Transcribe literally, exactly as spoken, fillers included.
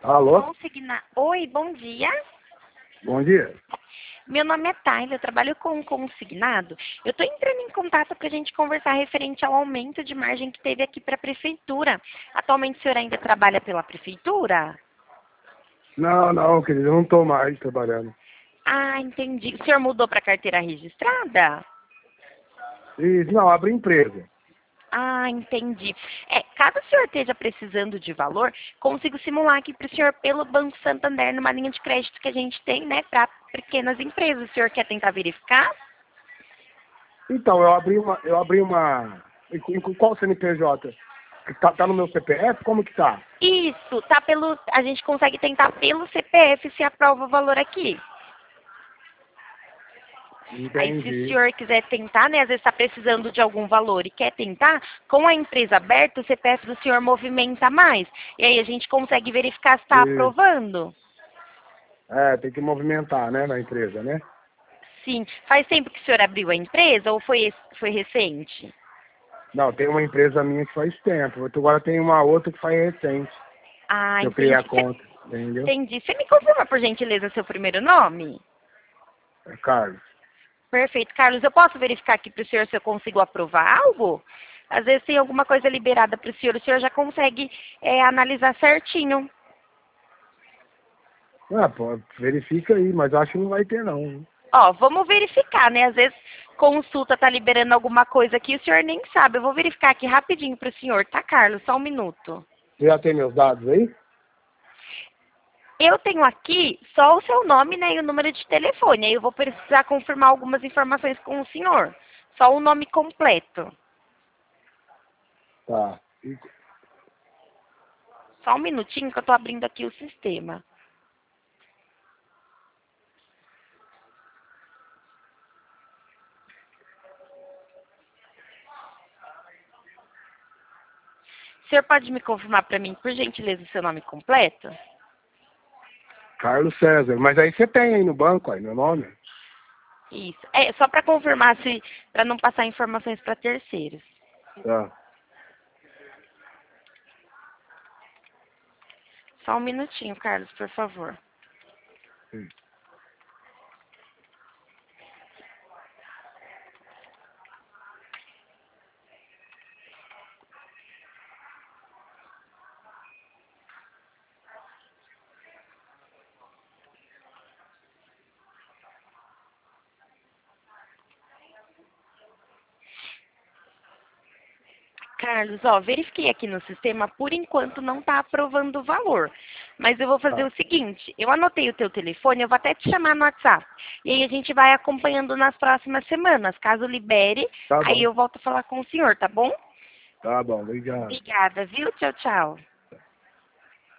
Alô? Consigna... Oi, bom dia. Bom dia. Meu nome é Tayla, eu trabalho com um consignado. Eu estou entrando em contato para a gente conversar referente ao aumento de margem que teve aqui para a prefeitura. Atualmente o senhor ainda trabalha pela prefeitura? Não, não, querido, eu não estou mais trabalhando. Ah, entendi. O senhor mudou para carteira registrada? E, não, abre empresa. Ah, entendi. É, caso o senhor esteja precisando de valor, consigo simular aqui para o senhor pelo Banco Santander numa linha de crédito que a gente tem, né, para pequenas empresas. O senhor quer tentar verificar? Então, eu abri uma. Eu abri uma. Em em qual C N P J? Tá, tá no meu C P F? Como que tá? Isso, tá pelo. A gente consegue tentar pelo C P F se aprova o valor aqui. Aí se o Entendi. senhor quiser tentar, né, às vezes está precisando de algum valor e quer tentar, com a empresa aberta, o C P F do senhor movimenta mais. E aí a gente consegue verificar se está E, aprovando. é, tem que movimentar, né, na empresa, né? Sim. Faz tempo que o senhor abriu a empresa ou foi, foi recente? Não, tem uma empresa minha que faz tempo. Agora tem uma outra que faz recente. Ah, Que eu criei a entendi. Cê, conta, entendeu? entendi. Você me confirma, por gentileza, seu primeiro nome? É Carlos. Perfeito. Carlos, eu posso verificar aqui para o senhor se eu consigo aprovar algo? Às vezes tem alguma coisa liberada para o senhor, o senhor já consegue é, analisar certinho. Ah, pô, verifica aí, mas eu acho que não vai ter não. Ó, vamos verificar, né? Às vezes consulta tá liberando alguma coisa aqui, o senhor nem sabe. Eu vou verificar aqui rapidinho para o senhor, tá, Carlos? Só um minuto. Você já tem meus dados aí? Eu tenho aqui só o seu nome, né, e o número de telefone. Aí eu vou precisar confirmar algumas informações com o senhor. Só o nome completo. Tá. E- Só um minutinho que eu tô abrindo aqui o sistema. O senhor pode me confirmar para mim, por gentileza, o seu nome completo? Carlos César. Mas aí você tem aí no banco, aí, meu nome? Isso. É só para confirmar se, para não passar informações para terceiros. Tá. Só um minutinho, Carlos, por favor. Sim. Carlos, ó, verifiquei aqui no sistema, por enquanto não está aprovando o valor. Mas eu vou fazer Tá. o seguinte, eu anotei o teu telefone, eu vou até te chamar no WhatsApp. E aí a gente vai acompanhando nas próximas semanas. Caso libere, Tá aí bom. eu volto a falar com o senhor, tá bom? Tá bom, obrigado. Obrigada, viu? Tchau, tchau.